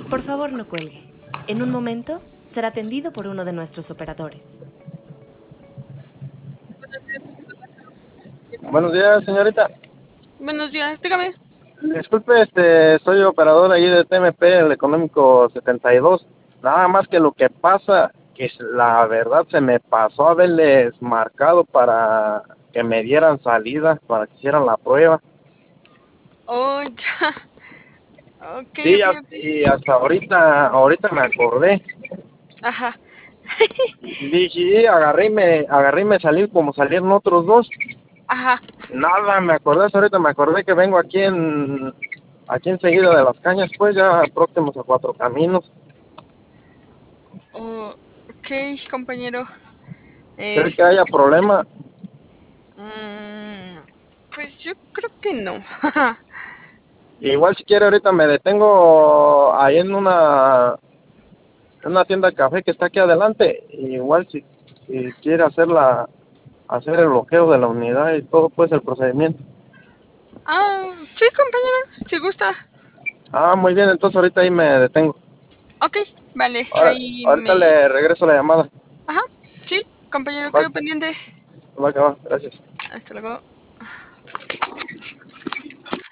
Por favor, no cuelgue. En un momento será atendido por uno de nuestros operadores. Buenos días, señorita. Buenos días, dígame. Disculpe, soy operador ahí de TMP, el Económico 72. Nada más que lo que pasa, que la verdad se me pasó haberles marcado para que me dieran salida, para que hicieran la prueba. Oh, ya. Ok, Sí, ok, ok. y hasta ahorita me acordé. Ajá, Dije, sí, agarré y me salí como salieron otros dos. ajá. Nada, me acordé, hasta ahorita me acordé que vengo aquí enseguida de las cañas, pues ya próximos a Cuatro Caminos. Oh, ok, compañero. ¿Cree Es, que haya problema? mm, pues yo creo que no. Igual si quiere ahorita me detengo ahí en una tienda de café que está aquí adelante. Igual si quiere hacer el bloqueo de la unidad y todo pues el procedimiento. Ah, sí, compañero, si gusta. Ah, muy bien, entonces ahorita ahí me detengo. Ok, vale, ahí Ahorita me... le regreso la llamada. Ajá, sí, compañero, Va, quedo pendiente. va, que va, gracias. Hasta luego.